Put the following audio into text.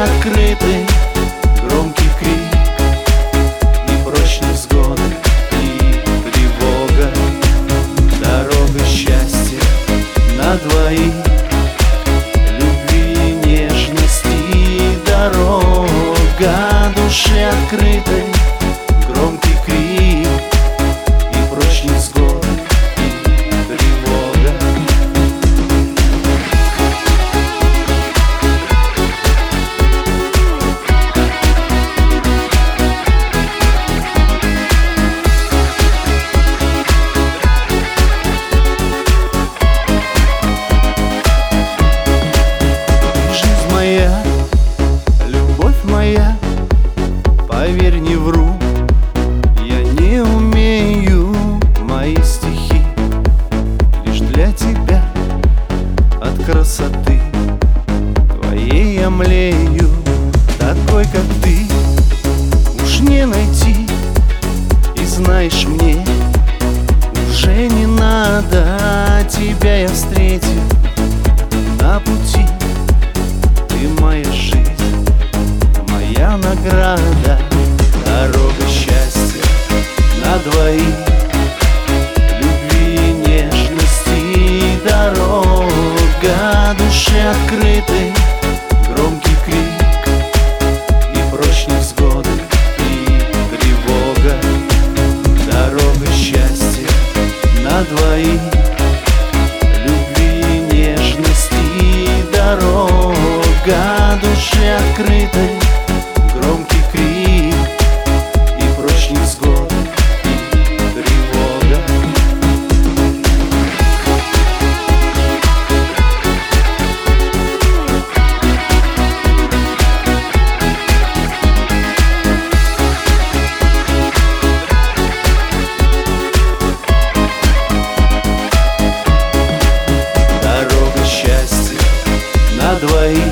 открыты, громкий крик и прочь невзгоды, и тревога. Дорога счастья на двоих, любви и нежности дорога души открытой, громкий крик и прочь невзгоды, и тревога. Жизнь моя, любовь моя, поверь, не вру, я не умею мои стихи лишь для тебя. От красоты твоей я млею, такой, как ты, уж не найти. И знаешь, мне уже не надо, тебя я встретил на пути. Ты моя жизнь, моя награда, дорога счастья на двоих, любви и нежности дорога души открытой, громкий крик и прочь невзгоды, и тревога. Дорога счастья на двоих, любви и нежности дорога души открытой, громкий крик и прочь невзгоды, и тревога. Дорога счастья на двоих,